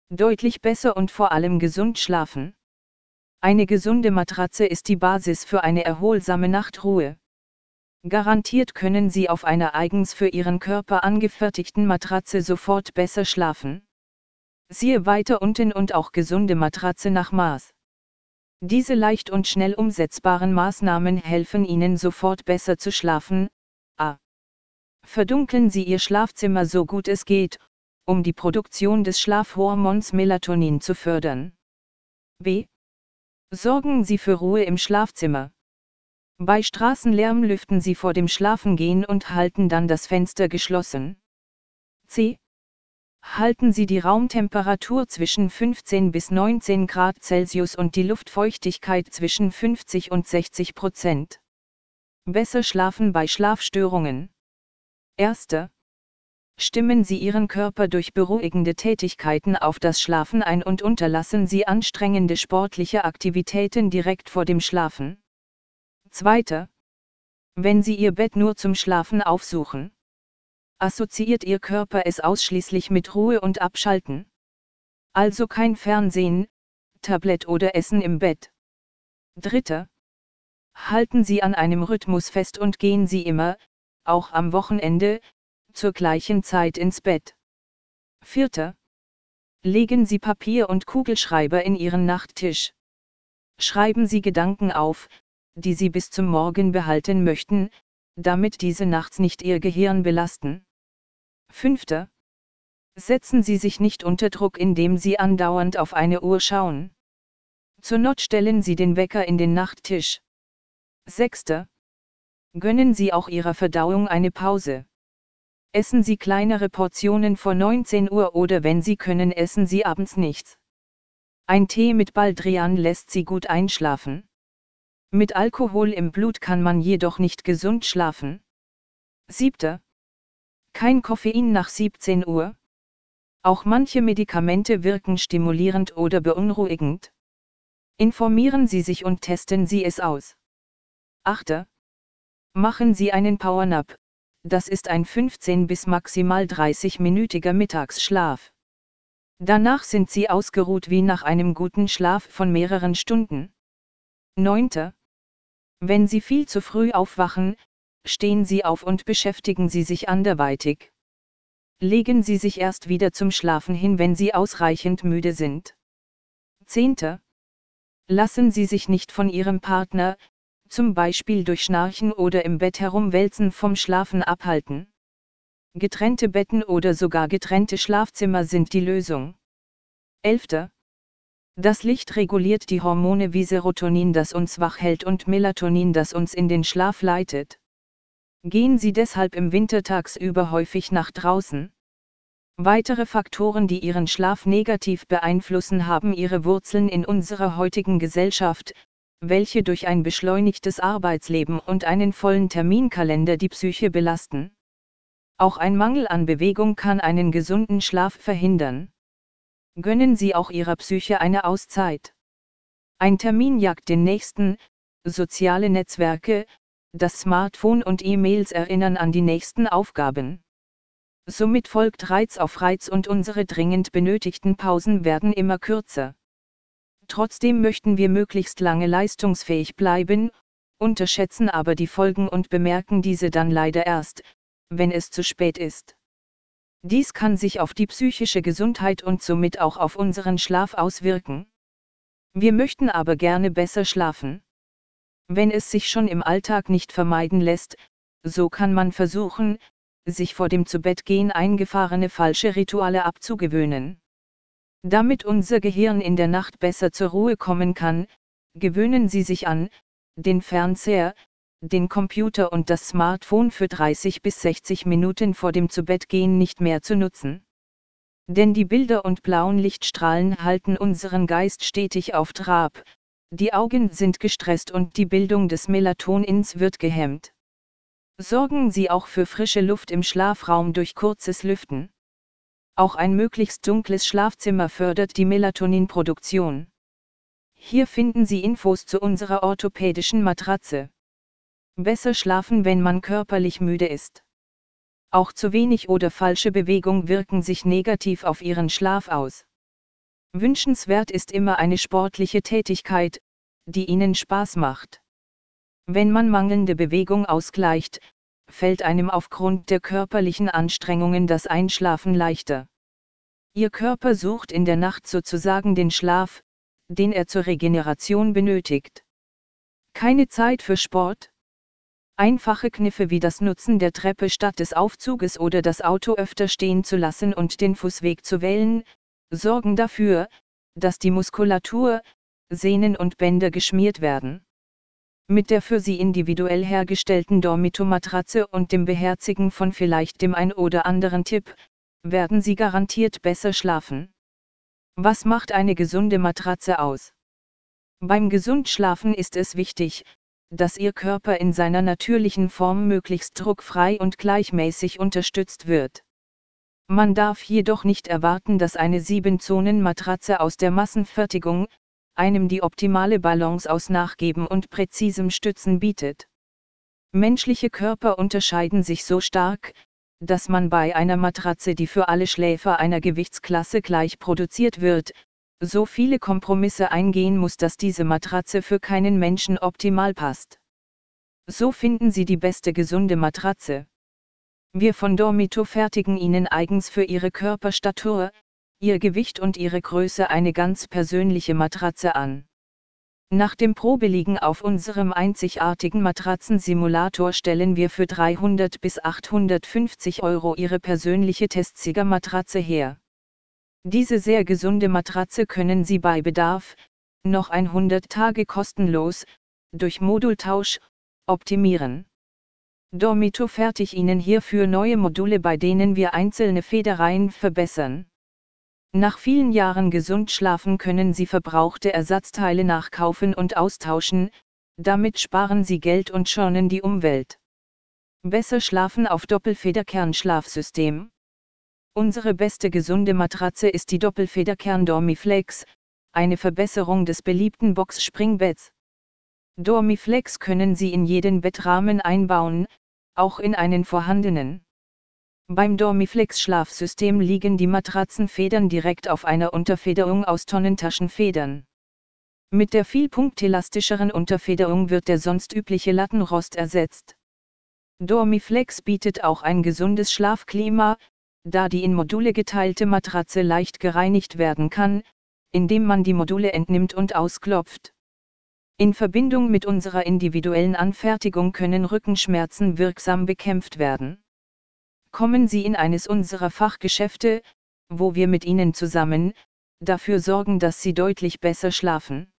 Deutlich besser und vor allem gesund schlafen. Eine gesunde Matratze ist die Basis für eine erholsame Nachtruhe. Garantiert können Sie auf einer eigens für Ihren Körper angefertigten Matratze sofort besser schlafen. Siehe weiter unten und auch gesunde Matratze nach Maß. Diese leicht und schnell umsetzbaren Maßnahmen helfen Ihnen sofort besser zu schlafen. A. Verdunkeln Sie Ihr Schlafzimmer so gut es geht, um die Produktion des Schlafhormons Melatonin zu fördern. B. Sorgen Sie für Ruhe im Schlafzimmer. Bei Straßenlärm lüften Sie vor dem Schlafengehen und halten dann das Fenster geschlossen. C. Halten Sie die Raumtemperatur zwischen 15 bis 19 Grad Celsius und die Luftfeuchtigkeit zwischen 50 und 60%. Besser schlafen bei Schlafstörungen. 1. Stimmen Sie Ihren Körper durch beruhigende Tätigkeiten auf das Schlafen ein und unterlassen Sie anstrengende sportliche Aktivitäten direkt vor dem Schlafen. 2. Wenn Sie Ihr Bett nur zum Schlafen aufsuchen, assoziiert Ihr Körper es ausschließlich mit Ruhe und Abschalten. Also kein Fernsehen, Tablet oder Essen im Bett. 3. Halten Sie an einem Rhythmus fest und gehen Sie immer, auch am Wochenende, zur gleichen Zeit ins Bett. 4. Legen Sie Papier und Kugelschreiber in Ihren Nachttisch. Schreiben Sie Gedanken auf, die Sie bis zum Morgen behalten möchten, damit diese nachts nicht Ihr Gehirn belasten. 5. Setzen Sie sich nicht unter Druck, indem Sie andauernd auf eine Uhr schauen. Zur Not stellen Sie den Wecker in den Nachttisch. 6. Gönnen Sie auch Ihrer Verdauung eine Pause. Essen Sie kleinere Portionen vor 19 Uhr oder wenn Sie können, essen Sie abends nichts. Ein Tee mit Baldrian lässt Sie gut einschlafen. Mit Alkohol im Blut kann man jedoch nicht gesund schlafen. 7. Kein Koffein nach 17 Uhr. Auch manche Medikamente wirken stimulierend oder beunruhigend. Informieren Sie sich und testen Sie es aus. 8. Machen Sie einen Powernap. Das ist ein 15 bis maximal 30-minütiger Mittagsschlaf. Danach sind Sie ausgeruht wie nach einem guten Schlaf von mehreren Stunden. 9. Wenn Sie viel zu früh aufwachen, stehen Sie auf und beschäftigen Sie sich anderweitig. Legen Sie sich erst wieder zum Schlafen hin, wenn Sie ausreichend müde sind. 10. Lassen Sie sich nicht von Ihrem Partner, zum Beispiel durch Schnarchen oder im Bett herumwälzen, vom Schlafen abhalten. Getrennte Betten oder sogar getrennte Schlafzimmer sind die Lösung. 11. Das Licht reguliert die Hormone wie Serotonin, das uns wach hält, und Melatonin, das uns in den Schlaf leitet. Gehen Sie deshalb im Winter tagsüber häufig nach draußen. Weitere Faktoren, die Ihren Schlaf negativ beeinflussen, haben ihre Wurzeln in unserer heutigen Gesellschaft, welche durch ein beschleunigtes Arbeitsleben und einen vollen Terminkalender die Psyche belasten. Auch ein Mangel an Bewegung kann einen gesunden Schlaf verhindern. Gönnen Sie auch Ihrer Psyche eine Auszeit. Ein Termin jagt den nächsten, soziale Netzwerke, das Smartphone und E-Mails erinnern an die nächsten Aufgaben. Somit folgt Reiz auf Reiz und unsere dringend benötigten Pausen werden immer kürzer. Trotzdem möchten wir möglichst lange leistungsfähig bleiben, unterschätzen aber die Folgen und bemerken diese dann leider erst, wenn es zu spät ist. Dies kann sich auf die psychische Gesundheit und somit auch auf unseren Schlaf auswirken. Wir möchten aber gerne besser schlafen. Wenn es sich schon im Alltag nicht vermeiden lässt, so kann man versuchen, sich vor dem Zubettgehen eingefahrene falsche Rituale abzugewöhnen. Damit unser Gehirn in der Nacht besser zur Ruhe kommen kann, gewöhnen Sie sich an, den Fernseher, den Computer und das Smartphone für 30 bis 60 Minuten vor dem Zubettgehen nicht mehr zu nutzen. Denn die Bilder und blauen Lichtstrahlen halten unseren Geist stetig auf Trab, die Augen sind gestresst und die Bildung des Melatonins wird gehemmt. Sorgen Sie auch für frische Luft im Schlafraum durch kurzes Lüften. Auch ein möglichst dunkles Schlafzimmer fördert die Melatoninproduktion. Hier finden Sie Infos zu unserer orthopädischen Matratze. Besser schlafen, wenn man körperlich müde ist. Auch zu wenig oder falsche Bewegung wirken sich negativ auf Ihren Schlaf aus. Wünschenswert ist immer eine sportliche Tätigkeit, die Ihnen Spaß macht. Wenn man mangelnde Bewegung ausgleicht, fällt einem aufgrund der körperlichen Anstrengungen das Einschlafen leichter. Ihr Körper sucht in der Nacht sozusagen den Schlaf, den er zur Regeneration benötigt. Keine Zeit für Sport? Einfache Kniffe wie das Nutzen der Treppe statt des Aufzuges oder das Auto öfter stehen zu lassen und den Fußweg zu wählen, sorgen dafür, dass die Muskulatur, Sehnen und Bänder geschmiert werden. Mit der für Sie individuell hergestellten Dormito-Matratze und dem Beherzigen von vielleicht dem ein oder anderen Tipp, werden Sie garantiert besser schlafen. Was macht eine gesunde Matratze aus? Beim Gesundschlafen ist es wichtig, dass Ihr Körper in seiner natürlichen Form möglichst druckfrei und gleichmäßig unterstützt wird. Man darf jedoch nicht erwarten, dass eine 7-Zonen-Matratze aus der Massenfertigung einem die optimale Balance aus Nachgeben und präzisem Stützen bietet. Menschliche Körper unterscheiden sich so stark, dass man bei einer Matratze, die für alle Schläfer einer Gewichtsklasse gleich produziert wird, so viele Kompromisse eingehen muss, dass diese Matratze für keinen Menschen optimal passt. So finden Sie die beste gesunde Matratze. Wir von Dormito fertigen Ihnen eigens für Ihre Körperstatur, Ihr Gewicht und Ihre Größe eine ganz persönliche Matratze an. Nach dem Probeliegen auf unserem einzigartigen Matratzensimulator stellen wir für 300 bis 850 € Ihre persönliche Testsiegermatratze her. Diese sehr gesunde Matratze können Sie bei Bedarf, noch 100 Tage kostenlos, durch Modultausch, optimieren. Dormito fertigt Ihnen hierfür neue Module, bei denen wir einzelne Federreihen verbessern. Nach vielen Jahren gesund schlafen können Sie verbrauchte Ersatzteile nachkaufen und austauschen, damit sparen Sie Geld und schonen die Umwelt. Besser schlafen auf Doppelfederkern-Schlafsystem. Unsere beste gesunde Matratze ist die Doppelfederkern Dormiflex, eine Verbesserung des beliebten Box-Springbetts. Dormiflex können Sie in jeden Bettrahmen einbauen, auch in einen vorhandenen. Beim Dormiflex-Schlafsystem liegen die Matratzenfedern direkt auf einer Unterfederung aus Tonnentaschenfedern. Mit der viel punktelastischeren Unterfederung wird der sonst übliche Lattenrost ersetzt. Dormiflex bietet auch ein gesundes Schlafklima, da die in Module geteilte Matratze leicht gereinigt werden kann, indem man die Module entnimmt und ausklopft. In Verbindung mit unserer individuellen Anfertigung können Rückenschmerzen wirksam bekämpft werden. Kommen Sie in eines unserer Fachgeschäfte, wo wir mit Ihnen zusammen dafür sorgen, dass Sie deutlich besser schlafen.